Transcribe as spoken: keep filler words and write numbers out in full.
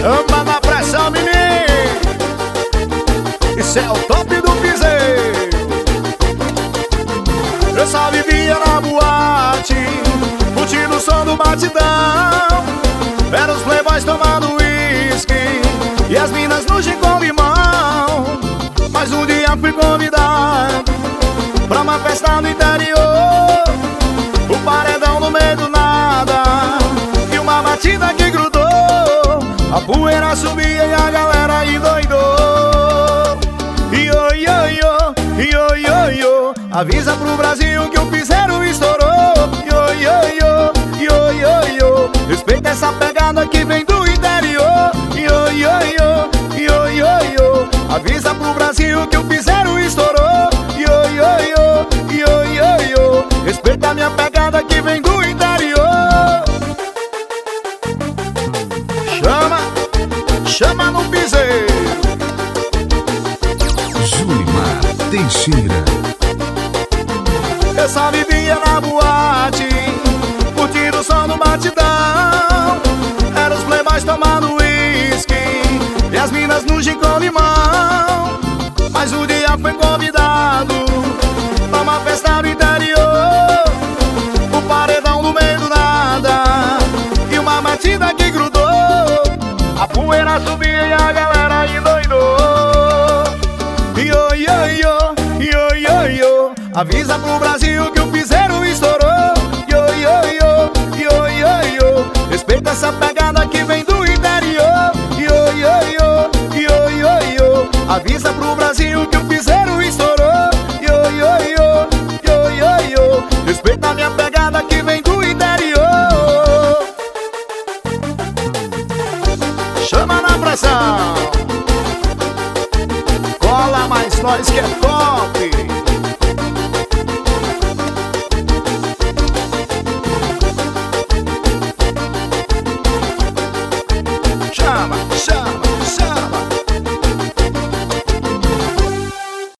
Amba na pressão, menino. Isso é o top do piseiro. Eu só vivia na boate, curtindo o som do batidão. Era os playboys tomando uísque e as minas no gin com limão. Mas um dia fui convidado pra uma festa no interior. O paredão no meio do nada e uma batida que grudou. A poeira subia e a galera endoidou. Io, io, io, io, io, io. Avisa pro Brasil que o piseiro estourou. Io, io, io, io, io, io. Respeita essa pegada que vem do interior. Io, io, io, io, io, io. Avisa pro Brasil que o piseiro estourou. Io, io, io, io, io, io. Respeita a minha pegada que vem do interior. Chama, chama no piseiro. Zulimar Teixeira. Eu só vivia na boate, curtindo o som do batidão. Era os playboys tomando uísque e as minas no gin com limão. Mas um dia fui convidado pra uma festa no interior. O paredão no meio do nada e uma batida que grudou. A poeira subia e a galera endoidou. Io, io, io, io, io, io. Avisa pro Brasil que o piseiro estourou. Io, io, io, io, io, io. Respeita essa pegada que vem do interior. Io, io, io, io, io, io. Avisa pro Brasil que o piseiro estourou. Io, io, io, io, io, io. Respeita a minha pegada que vem do interior. Chama na pressão. Cola mais nós que é top.